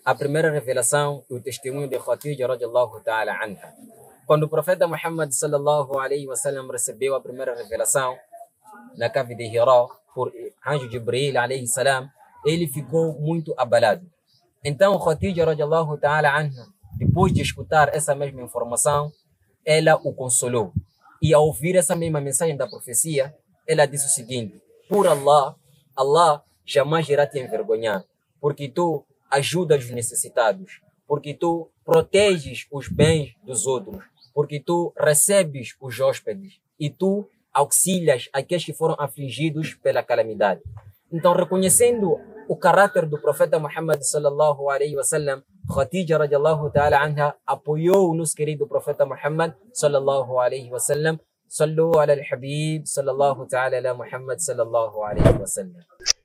a primeira revelação e o testemunho de Khadija radiallahu ta'ala anha. Quando o profeta Muhammad sallallahu alaihi wasallam recebeu a primeira revelação na cave de Hira por anjo Jibril alaihi salam, ele ficou muito abalado. Então Khadija radiallahu ta'ala anha, depois de escutar essa mesma informação, ela o consolou. E ao ouvir essa mesma mensagem da profecia, ela disse o seguinte: por Allah, Allah jamais irá te envergonhar, porque tu ajudas os necessitados, porque tu proteges os bens dos outros, porque tu recebes os hóspedes e tu auxilias aqueles que foram afligidos pela calamidade. Então, reconhecendo o caráter do profeta Muhammad sallallahu alaihi wasallam, Khadija radiallahu ta'ala anha apoiou o nosso querido profeta Muhammad sallallahu alaihi wasallam. Sallu ala al-Habib sallallahu ta'ala ala Muhammad sallallahu alaihi wasallam.